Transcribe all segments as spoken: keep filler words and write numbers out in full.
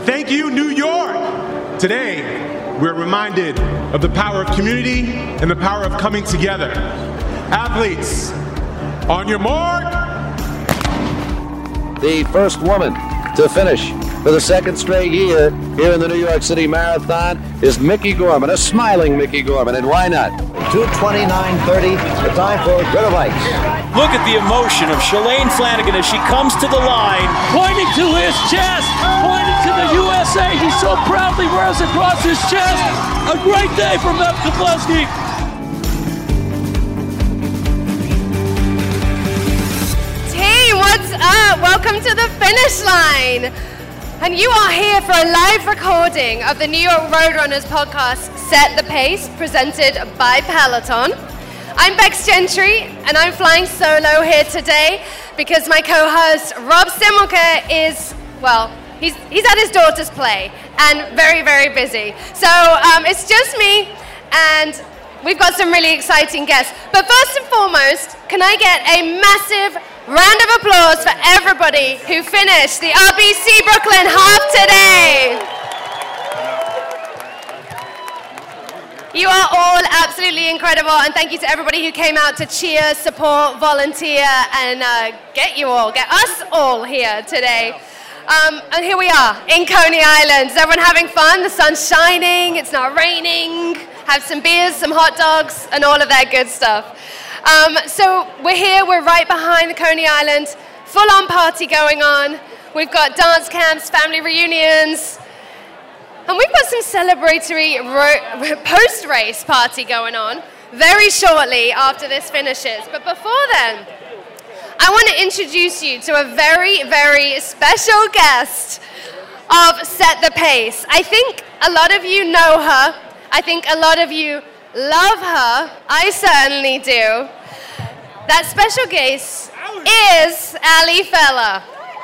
thank you, New York. Today, we're reminded of the power of community and the power of coming together. Athletes, on your mark. The first woman to finish for the second straight year here in the New York City Marathon is Mickey Gorman, a smiling Mickey Gorman, and why not? two twenty-nine thirty, the time for Greta Bikes. Look at the emotion of Shalane Flanagan as she comes to the line, pointing to his chest, pointing to the U S A. He so proudly wears across his chest. A great day for Meb Keflezighi. Team, what's up? Welcome to the finish line. And you are here for a live recording of the New York Roadrunners podcast, Set the Pace, presented by Peloton. I'm Bex Gentry, and I'm flying solo here today because my co-host, Rob Simmelke, is, well, he's he's at his daughter's play and very, very busy. So um, it's just me, and we've got some really exciting guests. But first and foremost, can I get a massive round of applause for everybody who finished the R B C Brooklyn Half today. You are all absolutely incredible, and thank you to everybody who came out to cheer, support, volunteer, and uh, get you all, get us all here today. Um, and here we are in Coney Island. Is everyone having fun? The sun's shining, it's not raining. Have some beers, some hot dogs, and all of that good stuff. Um, so we're here, we're right behind the Coney Island, full-on party going on. We've got dance camps, family reunions, and we've got some celebratory ro- post-race party going on very shortly after this finishes. But before then, I want to introduce you to a very, very special guest of Set the Pace. I think a lot of you know her. I think a lot of you love her. I certainly do. That special guest is Ali Feller.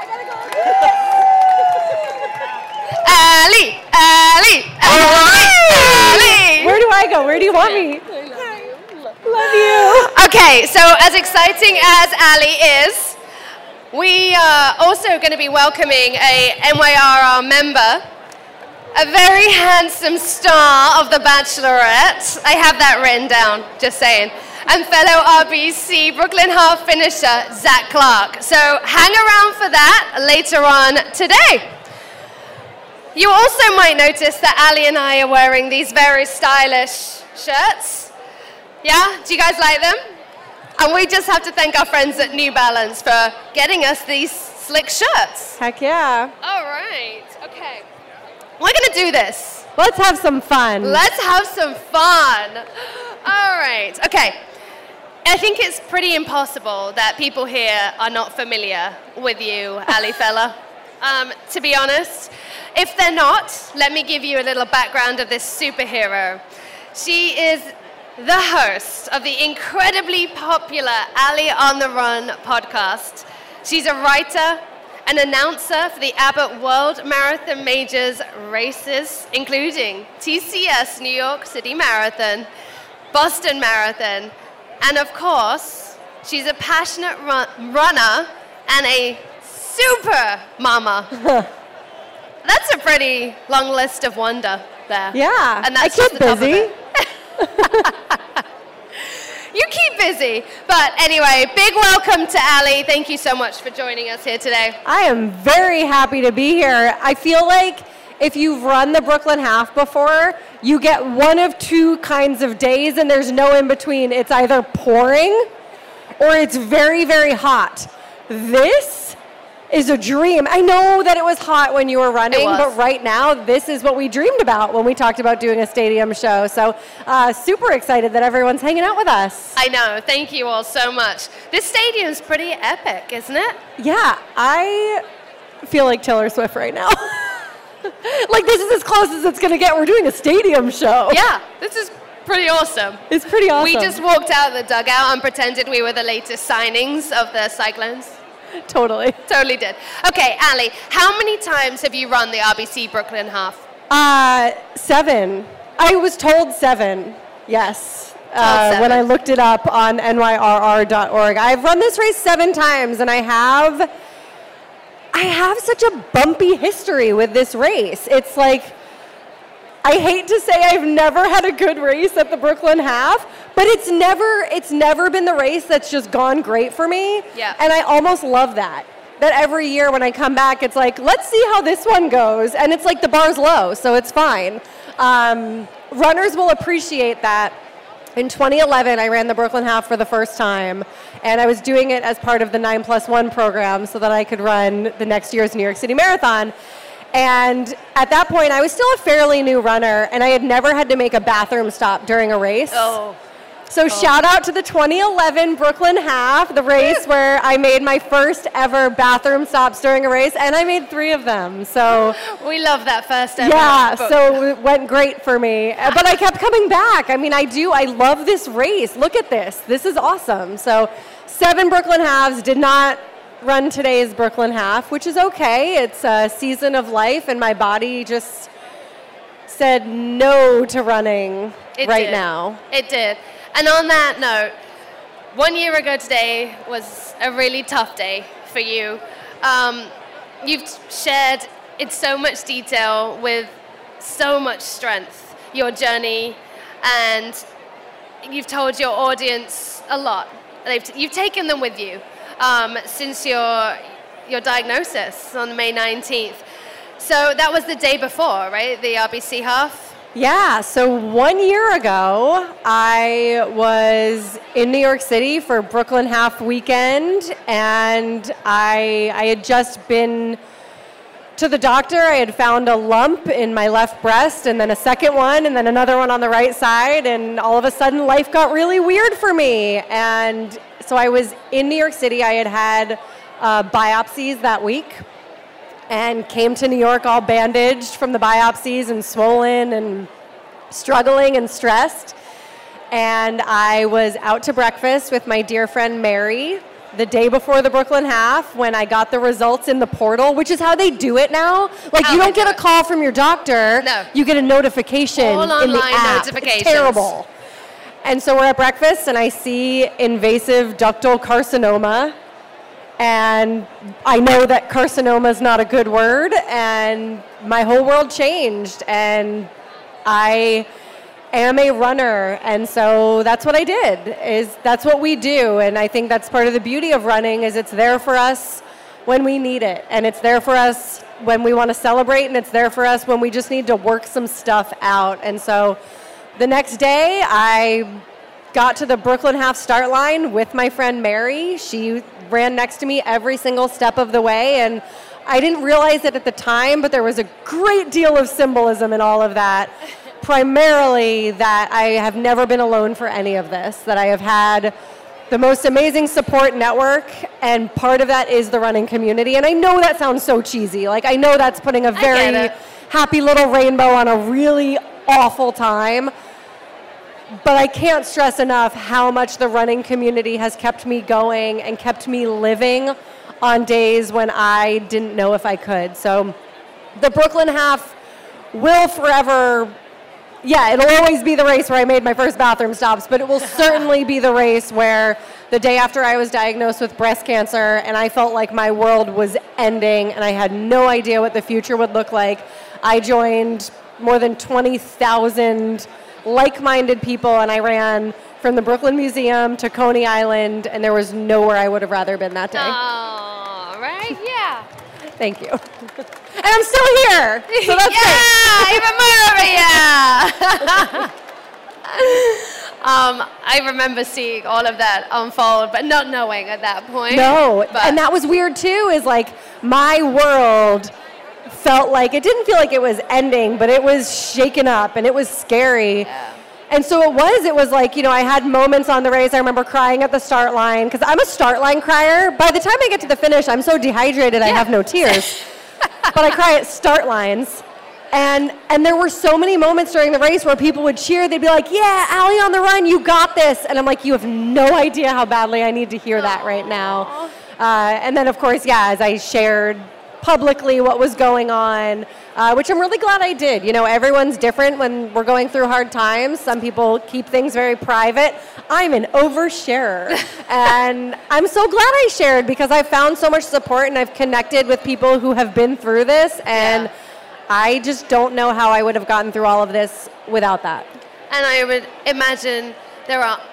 Ali, Ali, Ali, Ali. Where do I go? Where do you want me? Love you. Okay, so as exciting as Ali is, we are also going to be welcoming a N Y R R member, a very handsome star of The Bachelorette. I have that written down, just saying. And fellow R B C Brooklyn Half finisher, Zach Clark. So hang around for that later on today. You also might notice that Ali and I are wearing these very stylish shirts. Yeah? Do you guys like them? And we just have to thank our friends at New Balance for getting us these slick shirts. Heck yeah. All right. Okay. We're going to do this. Let's have some fun. Let's have some fun. All right. Okay. I think it's pretty impossible that people here are not familiar with you, Ali Feller. Um, to be honest, if they're not, let me give you a little background of this superhero. She is the host of the incredibly popular Ali on the Run podcast. She's a writer, an announcer for the Abbott World Marathon Majors races, including T C S New York City Marathon, Boston Marathon, and of course, she's a passionate run- runner and a super mama. That's a pretty long list of wonder there. Yeah, and that's I keep just the busy. Top of it. You keep busy. But anyway, big welcome to Ali. Thank you so much for joining us here today. I am very happy to be here. I feel like if you've run the Brooklyn Half before, you get one of two kinds of days and there's no in between. It's either pouring or it's very, very hot. This is a dream. I know that it was hot when you were running, but right now, this is what we dreamed about when we talked about doing a stadium show. So uh, super excited that everyone's hanging out with us. I know. Thank you all so much. This stadium's pretty epic, isn't it? Yeah, I feel like Taylor Swift right now. Like, this is as close as it's going to get. We're doing a stadium show. Yeah, this is pretty awesome. It's pretty awesome. We just walked out of the dugout and pretended we were the latest signings of the Cyclones. Totally. Totally did. Okay, Ali, how many times have you run the R B C Brooklyn Half? Uh, seven. I was told seven, yes. Uh, seven. When I looked it up on N Y R R dot org. I've run this race seven times, and I have... I I have such a bumpy history with this race. It's like, I hate to say I've never had a good race at the Brooklyn Half, but it's never it's never been the race that's just gone great for me. Yeah. And I almost love that. That every year when I come back, it's like, let's see how this one goes. And it's like the bar's low, so it's fine. Um, runners will appreciate that. In twenty eleven, I ran the Brooklyn Half for the first time, and I was doing it as part of the nine plus one program so that I could run the next year's New York City Marathon. And at that point, I was still a fairly new runner, and I had never had to make a bathroom stop during a race. Oh. So oh. shout out to the twenty eleven Brooklyn Half, the race where I made my first ever bathroom stops during a race, and I made three of them. So we love that first ever. Yeah, book. so it went great for me. But I kept coming back. I mean, I do. I love this race. Look at this. This is awesome. So seven Brooklyn Halves. Did not run today's Brooklyn Half, which is okay. It's a season of life, and my body just said no to running it right did. now. It did. And on that note, one year ago today was a really tough day for you. Um, you've shared in so much detail with so much strength your journey, and you've told your audience a lot. They've t- you've taken them with you um, since your your diagnosis on May nineteenth. So that was the day before, right? The R B C half? Yeah, so one year ago, I was in New York City for Brooklyn Half weekend, and I I had just been to the doctor. I had found a lump in my left breast, and then a second one, and then another one on the right side, and all of a sudden life got really weird for me. And so I was in New York City. I had had uh, biopsies that week, and came to New York all bandaged from the biopsies and swollen and struggling and stressed. And I was out to breakfast with my dear friend Mary the day before the Brooklyn Half when I got the results in the portal, which is how they do it now. Like, How you don't they get do a it. call from your doctor. No. You get a notification All in the online app. notifications. It's terrible. And so we're at breakfast, and I see invasive ductal carcinoma. And I know that carcinoma is not a good word, and my whole world changed. And I am a runner, and so that's what I did. Is that's what we do, and I think that's part of the beauty of running is it's there for us when we need it, and it's there for us when we want to celebrate, and it's there for us when we just need to work some stuff out. And so the next day, I got to the Brooklyn Half start line with my friend Mary. She ran next to me every single step of the way, and I didn't realize it at the time, but there was a great deal of symbolism in all of that. Primarily that I have never been alone for any of this, that I have had the most amazing support network, and part of that is the running community. And I know that sounds so cheesy. Like, I know that's putting a very happy little rainbow on a really awful time. But I can't stress enough how much the running community has kept me going and kept me living on days when I didn't know if I could. So the Brooklyn Half will forever, yeah, it'll always be the race where I made my first bathroom stops, but it will certainly be the race where the day after I was diagnosed with breast cancer and I felt like my world was ending and I had no idea what the future would look like, I joined more than twenty thousand like-minded people, and I ran from the Brooklyn Museum to Coney Island, and there was nowhere I would have rather been that day. Oh, right? Yeah. Thank you. And I'm still here, so that's yeah, even more of it, yeah. um, I remember seeing all of that unfold, but not knowing at that point. No, but. And that was weird too, is like my world felt like, it didn't feel like it was ending, but it was shaken up and it was scary. Yeah. And so it was, it was like, you know, I had moments on the race. I remember crying at the start line, because I'm a start line crier. By the time I get to the finish, I'm so dehydrated, yeah. I have no tears. But I cry at start lines. And and there were so many moments during the race where people would cheer. They'd be like, yeah, Allie on the run, you got this. And I'm like, you have no idea how badly I need to hear that right now. Uh, and then, of course, yeah, as I shared publicly what was going on, uh, which I'm really glad I did. You know, everyone's different when we're going through hard times. Some people keep things very private. I'm an oversharer. And I'm so glad I shared because I found so much support and I've connected with people who have been through this. And yeah. I just don't know how I would have gotten through all of this without that. And I would imagine there are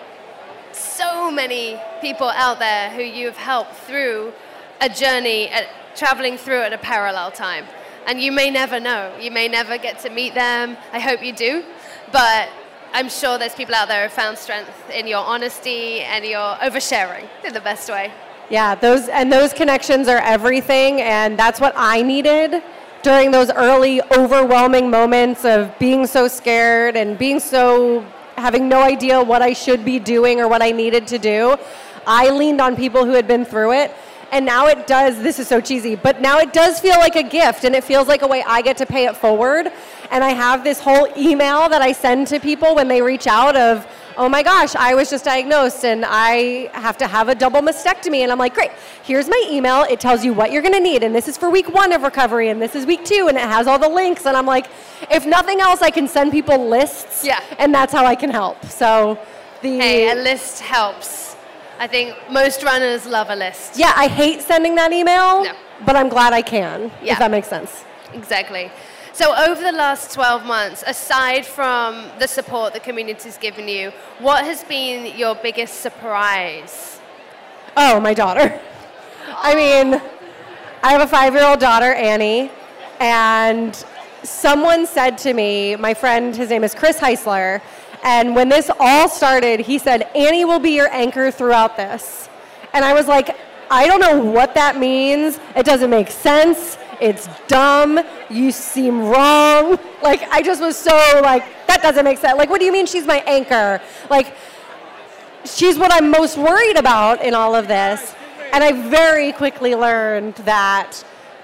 so many people out there who you've helped through a journey, at, traveling through at a parallel time. And you may never know. You may never get to meet them. I hope you do. But I'm sure there's people out there who found strength in your honesty and your oversharing in the best way. Yeah, those and those connections are everything. And that's what I needed during those early overwhelming moments of being so scared and being so, having no idea what I should be doing or what I needed to do. I leaned on people who had been through it. And now it does, this is so cheesy, but now it does feel like a gift and it feels like a way I get to pay it forward. And I have this whole email that I send to people when they reach out of, oh my gosh, I was just diagnosed and I have to have a double mastectomy. And I'm like, great, here's my email. It tells you what you're gonna need. And this is for week one of recovery and this is week two and it has all the links. And I'm like, if nothing else, I can send people lists. Yeah. And that's how I can help. So the- Hey, a list helps. I think most runners love a list. Yeah, I hate sending that email, no. but I'm glad I can, yeah. if that makes sense. Exactly. So over the last twelve months, aside from the support the community's given you, what has been your biggest surprise? Oh, my daughter. I mean, I have a five-year-old daughter, Annie, and someone said to me, my friend, his name is Chris Heisler, and when this all started, he said, Annie will be your anchor throughout this. And I was like, I don't know what that means. It doesn't make sense. It's dumb. You seem wrong. Like, I just was so like, that doesn't make sense. Like, what do you mean she's my anchor? Like, she's what I'm most worried about in all of this. And I very quickly learned that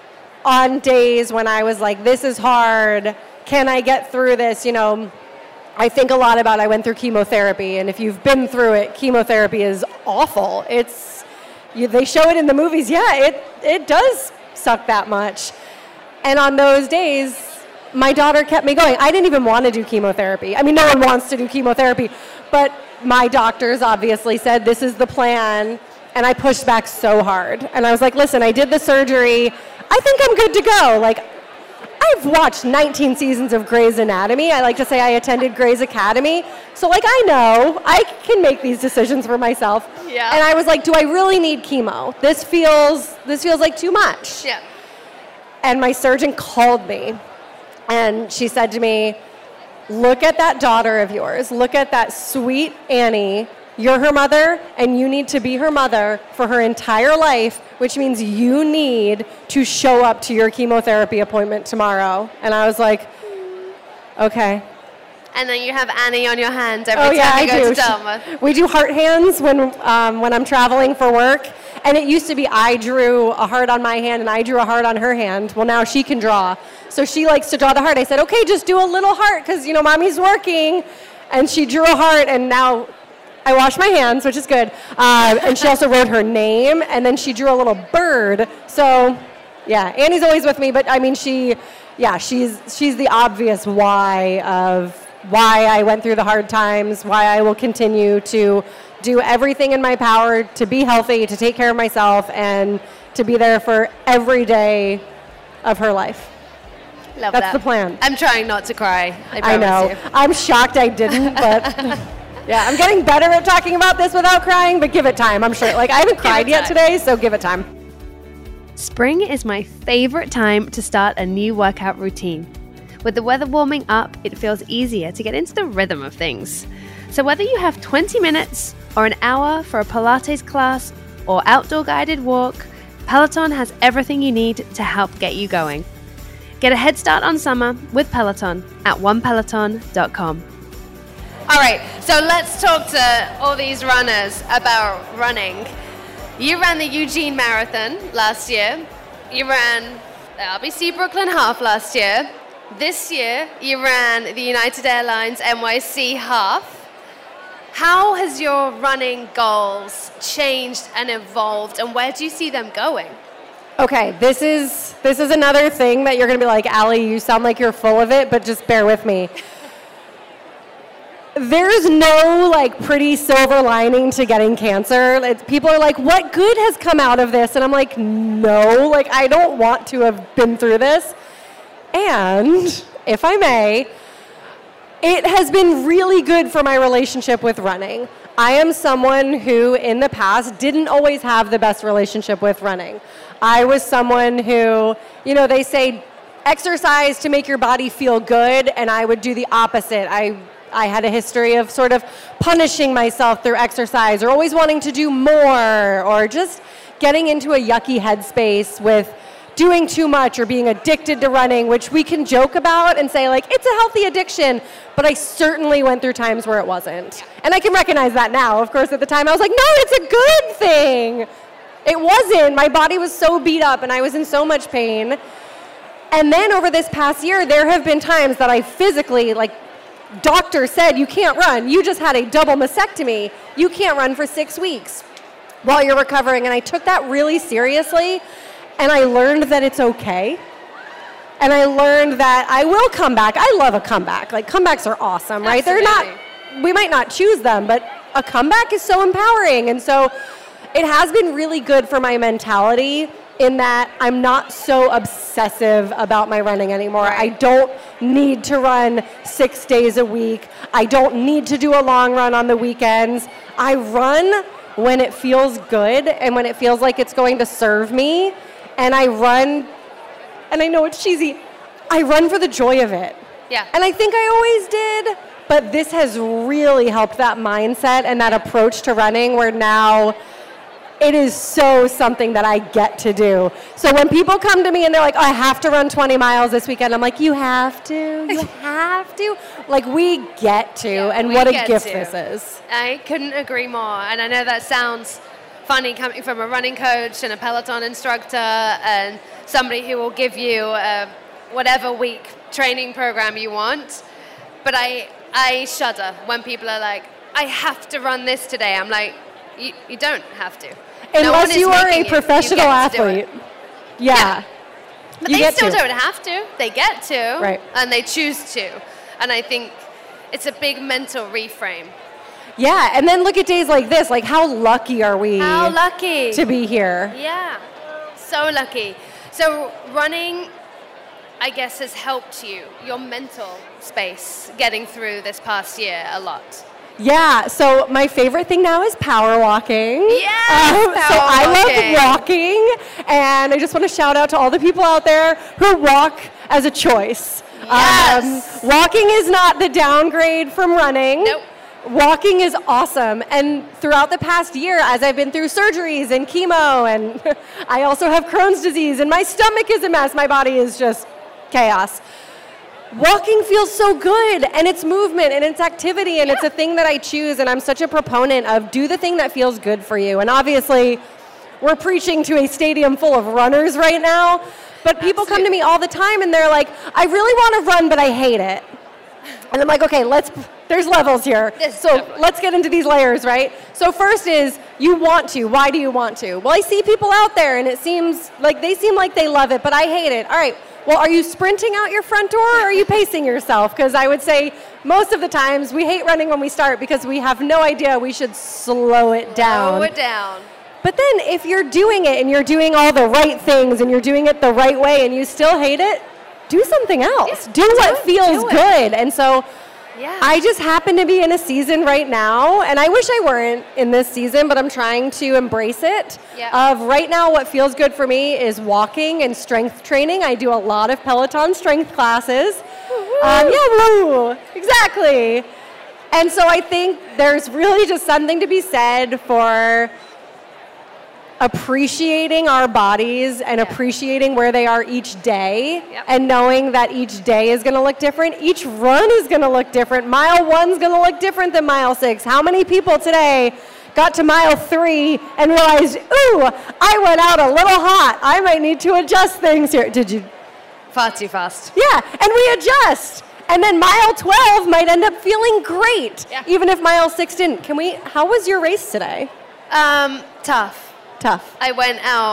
on days when I was like, this is hard, can I get through this, you know, I think a lot about I went through chemotherapy, and if you've been through it, chemotherapy is awful. It's, you, they show it in the movies, yeah, it, it does suck that much. And on those days, my daughter kept me going. I didn't even want to do chemotherapy. I mean, no one wants to do chemotherapy, but my doctors obviously said this is the plan, and I pushed back so hard. And I was like, listen, I did the surgery. I think I'm good to go. Like, I've watched nineteen seasons of Grey's Anatomy. I like to say I attended Grey's Academy. So, like, I know I can make these decisions for myself. Yeah. And I was like, do I really need chemo? This feels, this feels like too much. Yeah. And my surgeon called me, and she said to me, look at that daughter of yours. Look at that sweet Annie. You're her mother, and you need to be her mother for her entire life, which means you need to show up to your chemotherapy appointment tomorrow. And I was like, okay. And then you have Annie on your hand every oh, time yeah, you I go do. to Dartmouth. We do heart hands when, um, when I'm traveling for work. And it used to be I drew a heart on my hand and I drew a heart on her hand. Well, now she can draw. So she likes to draw the heart. I said, okay, just do a little heart because, you know, mommy's working. And she drew a heart, and now I wash my hands, which is good. Uh, and she also wrote her name, and then she drew a little bird. So, yeah, Annie's always with me, but I mean, she, yeah, she's she's the obvious why of why I went through the hard times, why I will continue to do everything in my power to be healthy, to take care of myself, and to be there for every day of her life. Love That's that. the plan. I'm trying not to cry. I, I know. you. I'm shocked I didn't, but... Yeah, I'm getting better at talking about this without crying, but give it time, I'm sure. Like, I haven't cried yet today, so give it time. Spring is my favorite time to start a new workout routine. With the weather warming up, it feels easier to get into the rhythm of things. So whether you have twenty minutes or an hour for a Pilates class or outdoor guided walk, Peloton has everything you need to help get you going. Get a head start on summer with Peloton at one peloton dot com. All right, so let's talk to all these runners about running. You ran the Eugene Marathon last year. You ran the R B C Brooklyn Half last year. This year, you ran the United Airlines N Y C Half. How has your running goals changed and evolved, and where do you see them going? Okay, this is This is another thing that you're going to be like, Allie, you sound like you're full of it, but just bear with me. There's no like pretty silver lining to getting cancer. It's, people are like, what good has come out of this? And I'm like, no, like I don't want to have been through this. And if I may, it has been really good for my relationship with running. I am someone who in the past didn't always have the best relationship with running. I was someone who, you know, they say exercise to make your body feel good, and I would do the opposite. I I had a history of sort of punishing myself through exercise or always wanting to do more or just getting into a yucky headspace with doing too much or being addicted to running, which we can joke about and say, like, it's a healthy addiction, but I certainly went through times where it wasn't. And I can recognize that now. Of course, at the time, I was like, no, it's a good thing. It wasn't. My body was so beat up, and I was in so much pain. And then over this past year, there have been times that I physically, like, doctor said, you can't run. You just had a double mastectomy. You can't run for six weeks while you're recovering. And I took that really seriously. And I learned that it's okay. And I learned that I will come back. I love a comeback. Like, comebacks are awesome, right? Absolutely. They're not, we might not choose them, but a comeback is so empowering. And so it has been really good for my mentality in that I'm not so obsessive about my running anymore. Right. I don't need to run six days a week. I don't need to do a long run on the weekends. I run when it feels good and when it feels like it's going to serve me. And I run, and I know it's cheesy, I run for the joy of it. Yeah. And I think I always did, but this has really helped that mindset and that approach to running where now it is so something that I get to do. So when people come to me and they're like, oh, I have to run twenty miles this weekend, I'm like, you have to, you have to. Like, we get to, Yeah, and we what a get gift to. this is. I couldn't agree more. And I know that sounds funny coming from a running coach and a Peloton instructor and somebody who will give you a whatever week training program you want. But I, I shudder when people are like, I have to run this today. I'm like, you, you don't have to. No one Unless is you are a making you. professional You get to do athlete. it. Yeah. Yeah. But You they get still to. don't have to. They get to. Right. And they choose to. And I think it's a big mental reframe. Yeah, and then look at days like this. Like, how lucky are we How lucky. to be here? Yeah. So lucky. So running, I guess, has helped you, your mental space, getting through this past year a lot. Yeah, so my favorite thing now is power walking. Yes, Um, so power I love walking, and I just want to shout out to all the people out there who walk as a choice. Yes. Um, walking is not the downgrade from running. Nope. Walking is awesome, and throughout the past year, as I've been through surgeries and chemo, and I also have Crohn's disease, and my stomach is a mess, my body is just chaos. Walking feels so good, and it's movement, and it's activity, and Yeah. it's a thing that I choose, and I'm such a proponent of do the thing that feels good for you. And obviously, we're preaching to a stadium full of runners right now, but people come to me all the time, and they're like, I really want to run, but I hate it. And I'm like, okay, let's, there's levels here. There's So definitely. let's get into these layers, right? So first is, you want to. Why do you want to? Well, I see people out there, and it seems like they seem like they love it, but I hate it. All right. Well, are you sprinting out your front door, or are you pacing yourself? Because I would say most of the times we hate running when we start because we have no idea we should slow it down. Slow it down. But then if you're doing it and you're doing all the right things and you're doing it the right way and you still hate it, do something else. Yeah, do, do what it, feels do it. good. And so Yeah. I just happen to be in a season right now, and I wish I weren't in this season, but I'm trying to embrace it. Yeah. Of right now, what feels good for me is walking and strength training. I do a lot of Peloton strength classes. Um, yeah, woo, exactly. And so I think there's really just something to be said for appreciating our bodies and Yeah. appreciating where they are each day, Yep. and knowing that each day is going to look different. Each run is going to look different. Mile one's going to look different than mile six. How many people today got to mile three and realized, ooh, I went out a little hot. I might need to adjust things here. Did you? Far too fast. Yeah, and we adjust. And then mile twelve might end up feeling great, Yeah. even if mile six didn't. Can we, how was your race today? Um, tough. Tough. I went out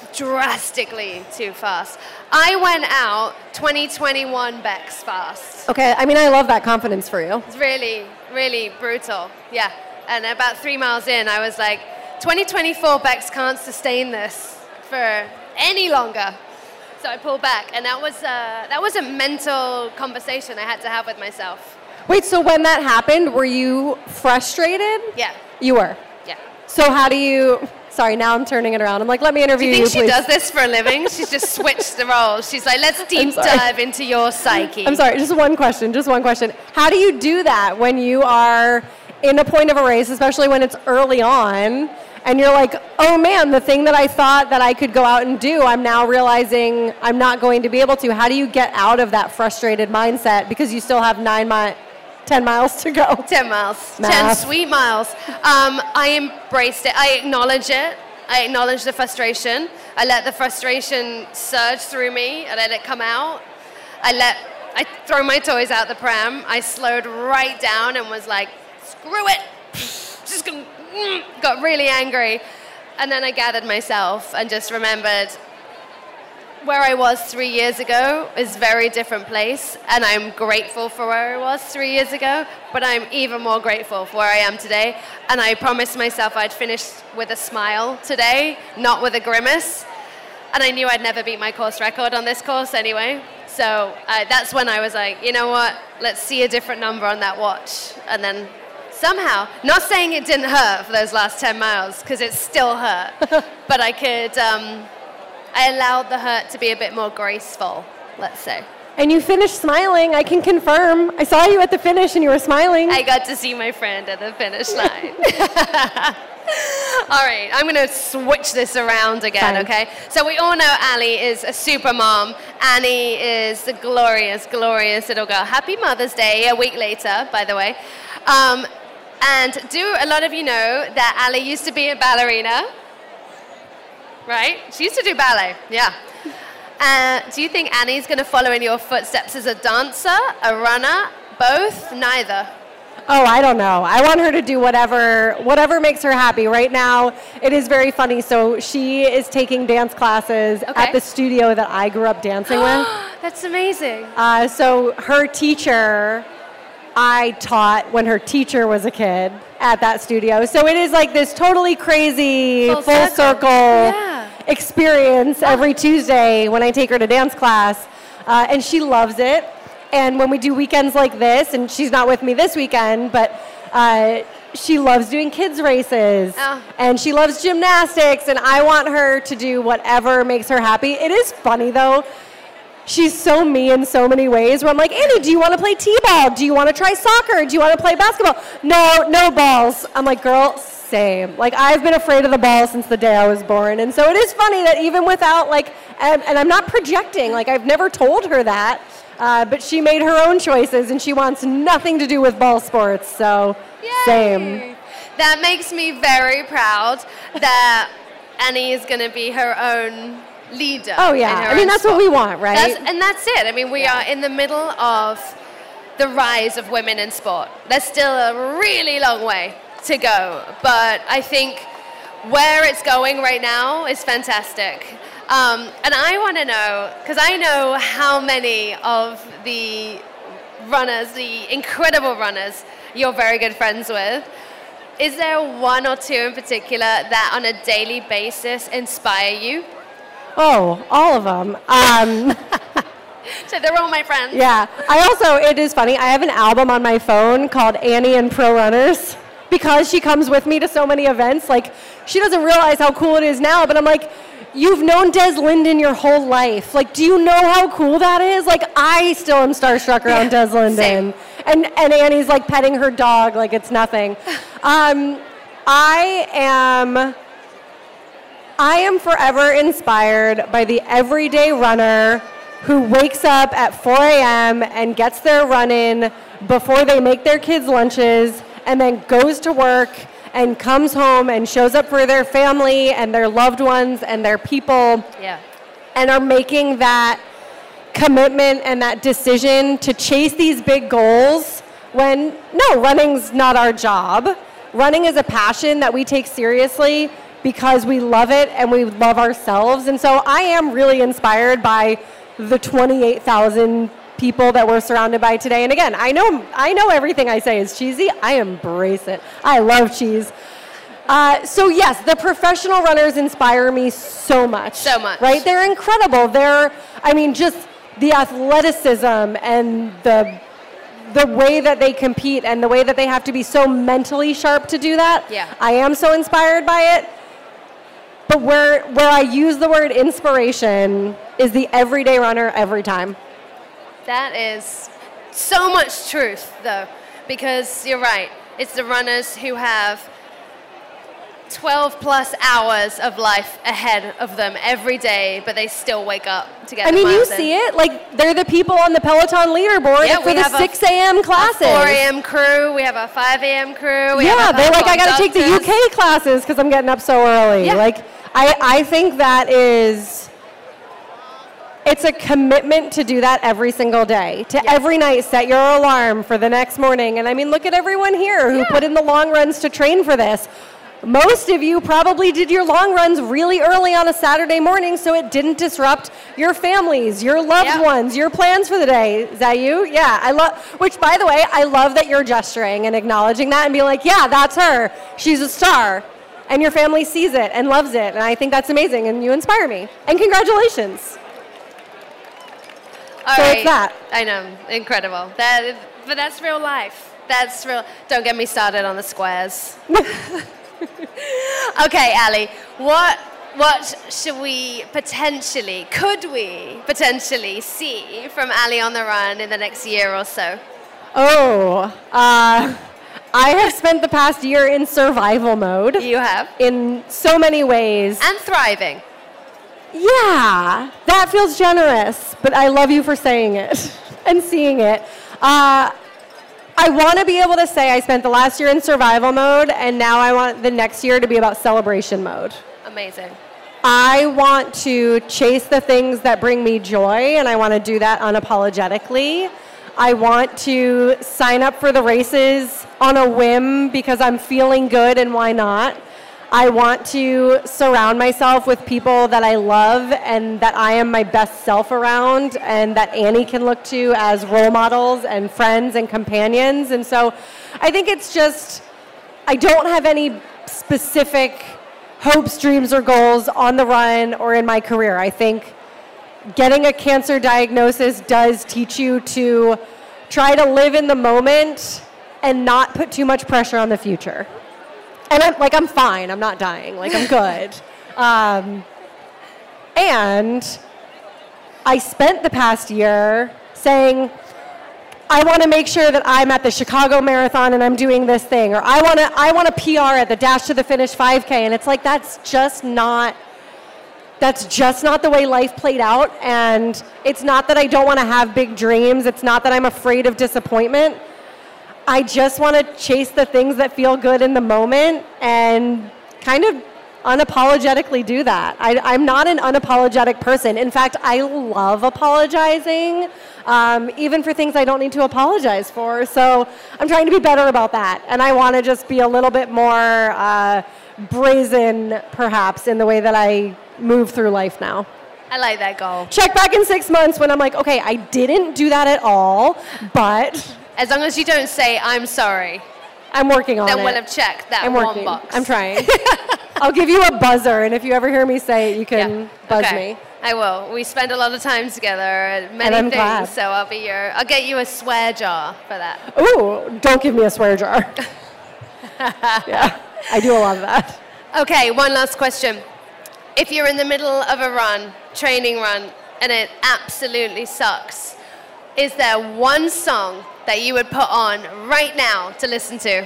drastically too fast. I went out twenty twenty-one Bex fast. Okay, I mean, I love that confidence for you. It's really, really brutal. Yeah. And about three miles in, I was like, twenty twenty-four Bex can't sustain this for any longer. So I pulled back, and that was uh, that was a mental conversation I had to have with myself. Wait, so when that happened, were you frustrated? Yeah. You were? Yeah. So how do you... Sorry, now I'm turning it around. I'm like, let me interview you. Do you think you, she does this for a living? She's just switched the roles. She's like, let's deep dive into your psyche. I'm sorry, just one question, just one question. How do you do that when you are in a point of a race, especially when it's early on, and you're like, oh man, the thing that I thought that I could go out and do, I'm now realizing I'm not going to be able to. How do you get out of that frustrated mindset because you still have nine mi- ten miles to go? ten miles. Math. ten sweet miles. Um, I embraced it. I acknowledge it. I acknowledge the frustration. I let the frustration surge through me. I let it come out. I let, I throw my toys out the pram. I slowed right down and was like, screw it. Just gonna, got really angry. And then I gathered myself and just remembered where I was three years ago is a very different place, and I'm grateful for where I was three years ago, but I'm even more grateful for where I am today. And I promised myself I'd finish with a smile today, not with a grimace. And I knew I'd never beat my course record on this course anyway. So uh, that's when I was like, you know what, let's see a different number on that watch. And then somehow, not saying it didn't hurt for those last ten miles, because it still hurt, but I could... Um, I allowed the hurt to be a bit more graceful, let's say. And you finished smiling, I can confirm. I saw you at the finish and you were smiling. I got to see my friend at the finish line. All right, I'm going to switch this around again, Fine. okay? So we all know Ali is a super mom. Annie is a glorious, glorious little girl. Happy Mother's Day, a week later, by the way. Um, and do a lot of you know that Ali used to be a ballerina? Right? She used to do ballet, yeah. Uh, do you think Annie's going to follow in your footsteps as a dancer, a runner, both? Neither. Oh, I don't know. I want her to do whatever whatever makes her happy. Right now, it is very funny. So she is taking dance classes okay. at the studio that I grew up dancing with. That's amazing. Uh, so her teacher, I taught when her teacher was a kid at that studio. So it is like this totally crazy full, full circle, circle yeah. experience every Tuesday when I take her to dance class. Uh, and she loves it. And when we do weekends like this, and she's not with me this weekend, but uh, she loves doing kids races. Oh. And she loves gymnastics. And I want her to do whatever makes her happy. It is funny, though. She's so me in so many ways where I'm like, Annie, do you want to play t-ball? Do you want to try soccer? Do you want to play basketball? No, no balls. I'm like, girl, same. Like, I've been afraid of the ball since the day I was born. And so it is funny that even without, like, and, and I'm not projecting. Like, I've never told her that. Uh, but she made her own choices, and she wants nothing to do with ball sports. So, Yay. Same. That makes me very proud that Annie is going to be her own leader. Oh, yeah. I mean, that's sport. What we want, right? That's, and that's it. I mean, we yeah. are in the middle of the rise of women in sport. There's still a really long way to go. But I think where it's going right now is fantastic. Um, and I want to know, because I know how many of the runners, the incredible runners you're very good friends with. Is there one or two in particular that on a daily basis inspire you? Oh, all of them. Um, so they're all my friends. Yeah. I also, it is funny, I have an album on my phone called Annie and Pro Runners because she comes with me to so many events. Like, she doesn't realize how cool it is now, but I'm like, you've known Des Linden your whole life. Like, do you know how cool that is? Like, I still am starstruck around yeah, Des Linden. Same. And and Annie's, like, petting her dog like it's nothing. Um, I am... I am forever inspired by the everyday runner who wakes up at four a.m. and gets their run in before they make their kids' lunches and then goes to work and comes home and shows up for their family and their loved ones and their people yeah. and are making that commitment and that decision to chase these big goals when, no, running's not our job. Running is a passion that we take seriously because we love it and we love ourselves. And so I am really inspired by the twenty-eight thousand people that we're surrounded by today. And again, I know I know everything I say is cheesy. I embrace it. I love cheese. Uh, so yes, the professional runners inspire me so much. So much. Right? They're incredible. They're, I mean, just the athleticism and the the way that they compete and the way that they have to be so mentally sharp to do that. Yeah. I am so inspired by it. But where where I use the word inspiration is the everyday runner every time. That is so much truth, though, because you're right. It's the runners who have twelve plus hours of life ahead of them every day, but they still wake up to get I the mean, you miles in. see it. Like, they're the people on the Peloton leaderboard Yeah, for we the have a- six a.m. classes. four a.m. crew, we have a five a.m. crew. We Yeah, have a they're like, I Peloton got to take the U doctors. K classes because I'm getting up so early. Yeah. Like, I, I think that is, it's a commitment to do that every single day. To Yeah. every night set your alarm for the next morning. And I mean, look at everyone here who Yeah. put in the long runs to train for this. Most of you probably did your long runs really early on a Saturday morning so it didn't disrupt your families, your loved Yeah. ones, your plans for the day. Is that you? Yeah, I love, which by the way, I love that you're gesturing and acknowledging that and being like, yeah, that's her. She's a star. And your family sees it and loves it. And I think that's amazing and you inspire me. And congratulations. All So right. it's that. I know, incredible. That, but that's real life. That's real. Don't get me started on the squares. Okay, Ali, what what should we potentially, could we potentially see from Ali on the Run in the next year or so? Oh, uh, I have spent the past year in survival mode You have. in so many ways. And thriving. Yeah, that feels generous, but I love you for saying it and seeing it. Uh, I want to be able to say I spent the last year in survival mode, and now I want the next year to be about celebration mode. Amazing. I want to chase the things that bring me joy, and I want to do that unapologetically. I want to sign up for the races on a whim because I'm feeling good, and why not? I want to surround myself with people that I love and that I am my best self around and that Annie can look to as role models and friends and companions. And so I think it's just, I don't have any specific hopes, dreams, or goals on the run or in my career. I think getting a cancer diagnosis does teach you to try to live in the moment and not put too much pressure on the future. And I'm like, I'm fine. I'm not dying. Like, I'm good. um, and I spent the past year saying, I want to make sure that I'm at the Chicago Marathon and I'm doing this thing, or I want to I want a P R at the Dash to the Finish five K. And it's like, that's just not, that's just not the way life played out. And it's not that I don't want to have big dreams. It's not that I'm afraid of disappointment. I just want to chase the things that feel good in the moment and kind of unapologetically do that. I, I'm not an unapologetic person. In fact, I love apologizing, um, even for things I don't need to apologize for. So I'm trying to be better about that. And I want to just be a little bit more uh, brazen, perhaps, in the way that I move through life now. I like that goal. Check back in six months when I'm like, okay, I didn't do that at all, but As long as you don't say, I'm sorry, I'm working on then it. we'll have checked that I'm one working. box. I'm trying. I'll give you a buzzer, and if you ever hear me say it, you can Yeah. buzz Okay. me. I will. We spend a lot of time together at many And I'm things, glad. so I'll be your. I'll get you a swear jar for that. Ooh, don't give me a swear jar. Yeah, I do a lot of that. Okay, one last question. If you're in the middle of a run, training run, and it absolutely sucks, is there one song that you would put on right now to listen to?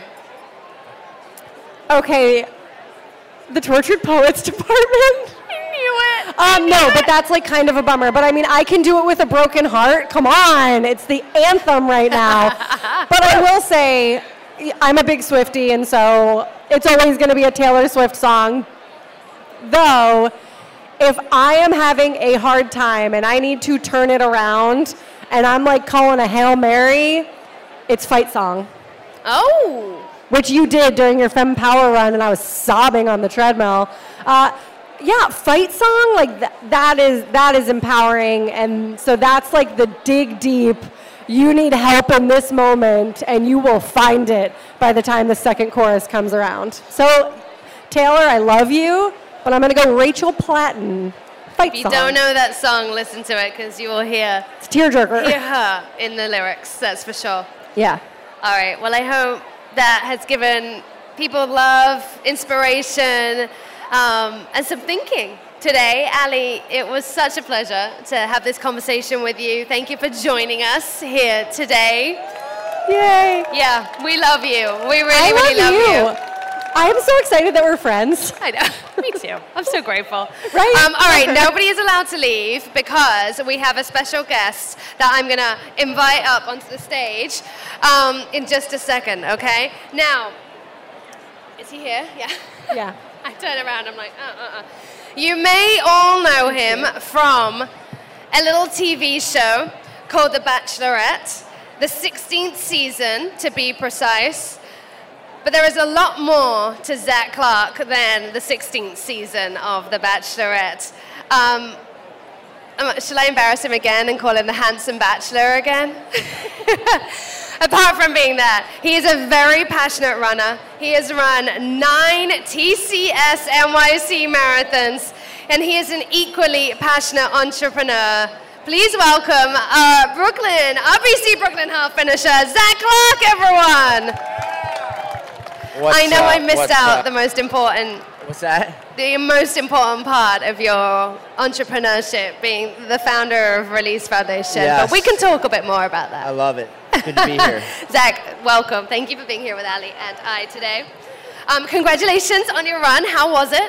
Okay, the Tortured Poets Department. I knew it. Um, no, but that's like kind of a bummer. But I mean, I can do it with a broken heart. Come on, it's the anthem right now. But I will say, I'm a big Swiftie, and so it's always going to be a Taylor Swift song. Though, if I am having a hard time and I need to turn it around, and I'm like calling a Hail Mary, it's Fight Song. Oh. which you did during your Fem Power run, and I was sobbing on the treadmill. Uh, yeah, fight song, like th- that is that is empowering, and so that's like the dig deep. You need help in this moment, and you will find it by the time the second chorus comes around. So, Taylor, I love you, but I'm gonna go Rachel Platten. Fight If you song. don't know that song, listen to it, because you will hear, It's tearjerker. hear her in the lyrics, that's for sure. Yeah. All right, well, I hope that has given people love, inspiration, um, and some thinking today. Ali, it was such a pleasure to have this conversation with you. Thank you for joining us here today. Yay. Yeah, we love you. We really, I really love you. you. I am so excited that we're friends. I know. Me too. I'm so grateful. Right? Um, all right, nobody is allowed to leave because we have a special guest that I'm going to invite up onto the stage um, in just a second, okay? Now, is he here? Yeah. Yeah. I turn around, I'm like, uh, uh, uh. You may all know him from a little T V show called The Bachelorette, the sixteenth season, to be precise. But there is a lot more to Zach Clark than the sixteenth season of The Bachelorette. Um, um, shall I embarrass him again and call him the handsome bachelor again? Apart from being that, he is a very passionate runner. He has run nine T C S N Y C marathons, and he is an equally passionate entrepreneur. Please welcome uh, Brooklyn, R B C Brooklyn half finisher, Zach Clark, everyone. What's I know up? I missed What's out up? the most important, What's that? the most important part of your entrepreneurship, being the founder of Release Foundation. Yes. But we can talk a bit more about I that. love it. Good to be here. Zach, welcome. Thank you for being here with Ali and I today. Um, congratulations on your run. How was it?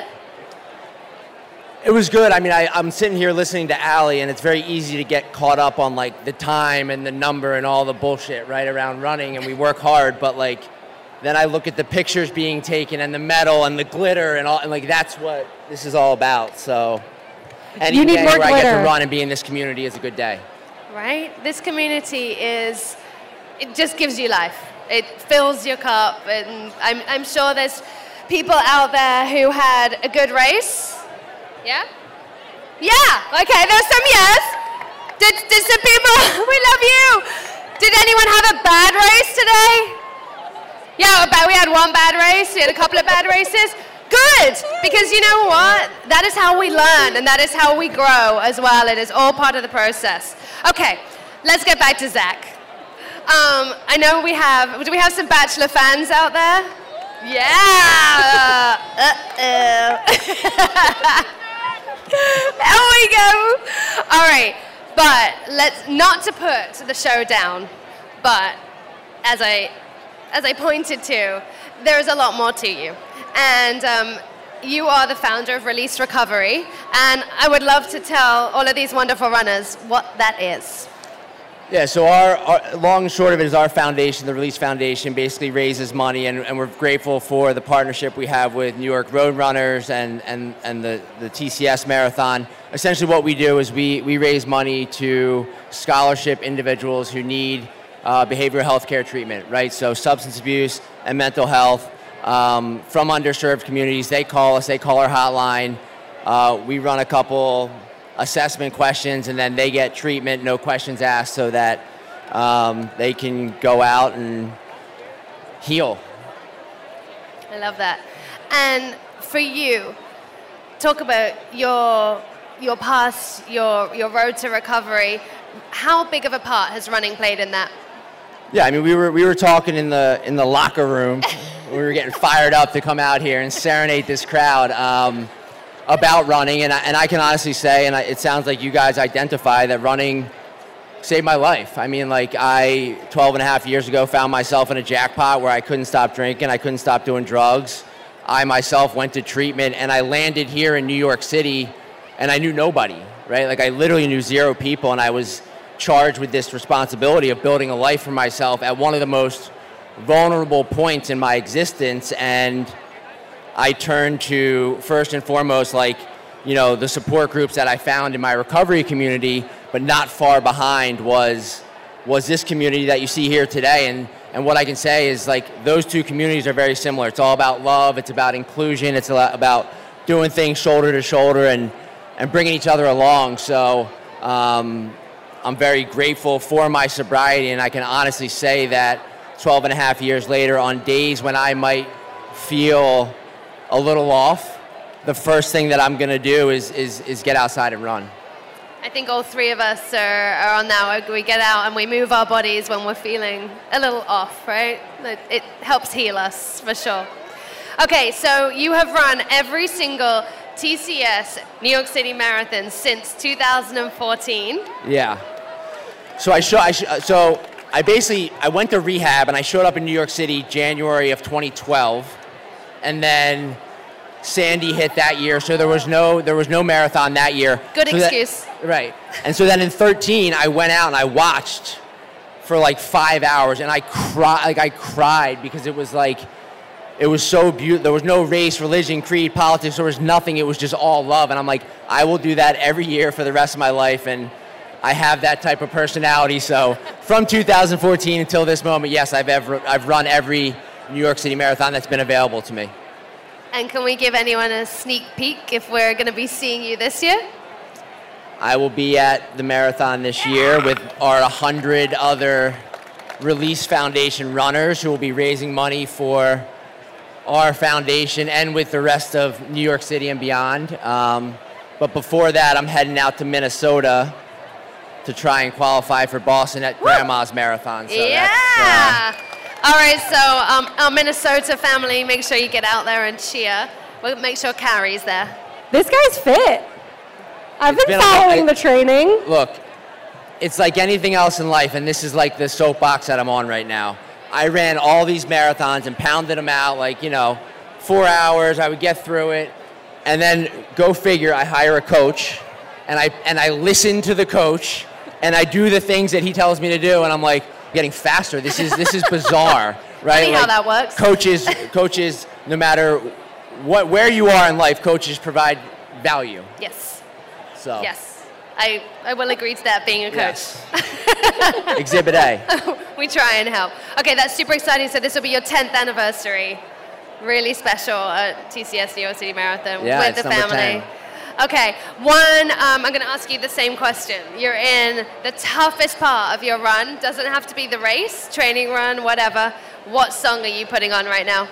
It was good. I mean, I, I'm sitting here listening to Ali, and it's very easy to get caught up on like the time and the number and all the bullshit right around running, and we work hard, but like then I look at the pictures being taken and the medal and the glitter and all, and like that's what this is all about. So any You need day more where I get glitter. to run and be in this community is a good day. Right? This community is, it just gives you life. It fills your cup, and I'm, I'm sure there's people out there who had a good race. Yeah? Yeah, okay, there's some yes. Did, did some people, we love you. Did anyone have a bad race today? Yeah, but we had one bad race, we had a couple of bad races. Good, because you know what? That is how we learn, and that is how we grow as well. It is all part of the process. Okay, let's get back to Zach. Um, I know we have, do we have some Bachelor fans out there? Yeah! Uh-oh. There we go. All right, but let's, not to put the show down, but as I, as I pointed to, there's a lot more to you. And um, you are the founder of Release Recovery, and I would love to tell all of these wonderful runners what that is. Yeah, so our, our long and short of it is our foundation, the Release Foundation, basically raises money, and, and we're grateful for the partnership we have with New York Road Runners and, and, and the, the T C S Marathon. Essentially what we do is we, we raise money to scholarship individuals who need uh, behavioral health care treatment, right? So substance abuse and mental health um, from underserved communities. They call us, they call our hotline. Uh, we run a couple assessment questions, and then they get treatment, no questions asked, so that um, they can go out and heal. I love that. And for you, talk about your your past, your your road to recovery. How big of a part has running played in that? Yeah, I mean, we were we were talking in the in the locker room. We were getting fired up to come out here and serenade this crowd um, about running, and I, and I can honestly say, and I, it sounds like you guys identify that running saved my life. I mean, like I, twelve and a half years ago, found myself in a jackpot where I couldn't stop drinking, I couldn't stop doing drugs. I myself went to treatment, and I landed here in New York City, and I knew nobody, right? Like I literally knew zero people, and I was charged with this responsibility of building a life for myself at one of the most vulnerable points in my existence. And I turned to, first and foremost, like, you know, the support groups that I found in my recovery community, but not far behind was was this community that you see here today. And And what I can say is like those two communities are very similar. It's all about love. It's about inclusion. It's a lot about doing things shoulder to shoulder and, and bringing each other along. So um, I'm very grateful for my sobriety, and I can honestly say that twelve and a half years later, on days when I might feel a little off, the first thing that I'm going to do is, is, is get outside and run. I think all three of us are, are on that. We get out and we move our bodies when we're feeling a little off, right? It, it helps heal us, for sure. Okay, so you have run every single T C S New York City Marathon since two thousand fourteen. Yeah. So I show, I sh- so I basically, I went to rehab and I showed up in New York City January of twenty twelve, and then Sandy hit that year, so there was no there was no marathon that year. Good so excuse. That, right. And so then in thirteen, I went out and I watched for like five hours, and I cried like I cried because it was like it was so beautiful. There was no race, religion, creed, politics. There was nothing. It was just all love. And I'm like, I will do that every year for the rest of my life. And I have that type of personality. So from two thousand fourteen until this moment, yes, I've ever I've run every New York City Marathon that's been available to me. And can we give anyone a sneak peek if we're going to be seeing you this year? I will be at the marathon this year with our one hundred other Release Foundation runners who will be raising money for our foundation and with the rest of New York City and beyond. Um, but before that, I'm heading out to Minnesota to try and qualify for Boston at Woo! Grandma's Marathon. So yeah! That's, uh, All right, so um, our Minnesota family, make sure you get out there and cheer. We'll make sure Carrie's there. This guy's fit. I've been, been following a, the training. Look, it's like anything else in life, and this is like the soapbox that I'm on right now. I ran all these marathons and pounded them out, like, you know, four hours. I would get through it. And then, go figure, I hire a coach, and I and I listen to the coach, and I do the things that he tells me to do, and I'm like, getting faster. This is this is bizarre, right? Funny like, how that works. Coaches, coaches, no matter what, where you are in life, coaches provide value. Yes. So. Yes, I I will agree to that. Being a coach. Yes. Exhibit A. We try and help. Okay, that's super exciting. So this will be your tenth anniversary. Really special at T C S New York City Marathon Yeah, with it's the number family. ten. Okay, one, um, I'm going to ask you the same question. You're in the toughest part of your run. Doesn't have to be the race, training run, whatever. What song are you putting on right now?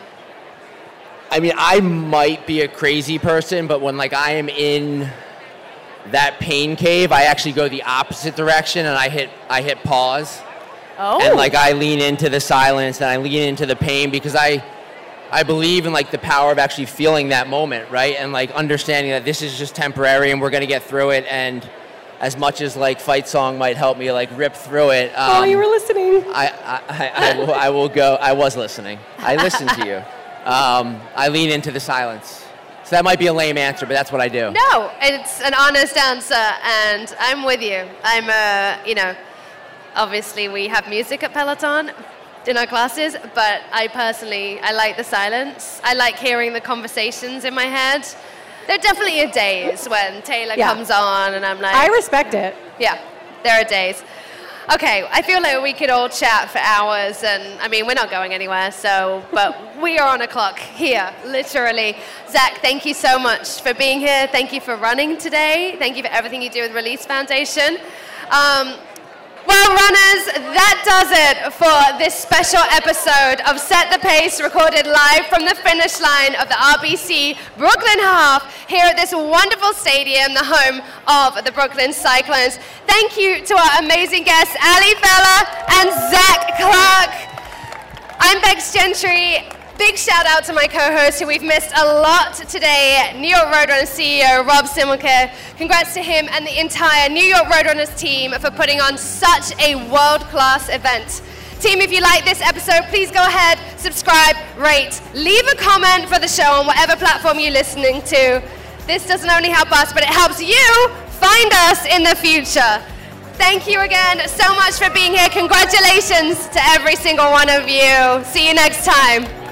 I mean, I might be a crazy person, but when like I am in that pain cave, I actually go the opposite direction and I hit I hit pause. Oh. And like I lean into the silence and I lean into the pain because I I believe in like the power of actually feeling that moment, right? And like understanding that this is just temporary and we're gonna get through it. And as much as like Fight Song might help me like rip through it. Um, oh, you were listening. I I, I, I, will, I will go. I was listening. I listened to you. Um, I lean into the silence. So that might be a lame answer, but that's what I do. No, it's an honest answer, and I'm with you. I'm, uh, you know, obviously we have music at Peloton in our classes, but I personally, I like the silence. I like hearing the conversations in my head. There definitely are days when Taylor Yeah. comes on and I'm like... I respect it. Yeah, there are days. Okay, I feel like we could all chat for hours, and I mean, we're not going anywhere, so, but we are on a clock here, literally. Zach, thank you so much for being here. Thank you for running today. Thank you for everything you do with Release Foundation. Um, Well, runners, that does it for this special episode of Set the Pace, recorded live from the finish line of the R B C Brooklyn Half here at this wonderful stadium, the home of the Brooklyn Cyclones. Thank you to our amazing guests, Ali Feller and Zach Clark. I'm Bex Gentry. Big shout out to my co-host who we've missed a lot today, New York Roadrunners C E O Rob Simmelke. Congrats to him and the entire New York Roadrunners team for putting on such a world-class event. Team, if you like this episode, please go ahead, subscribe, rate, leave a comment for the show on whatever platform you're listening to. This doesn't only help us, but it helps you find us in the future. Thank you again so much for being here. Congratulations to every single one of you. See you next time.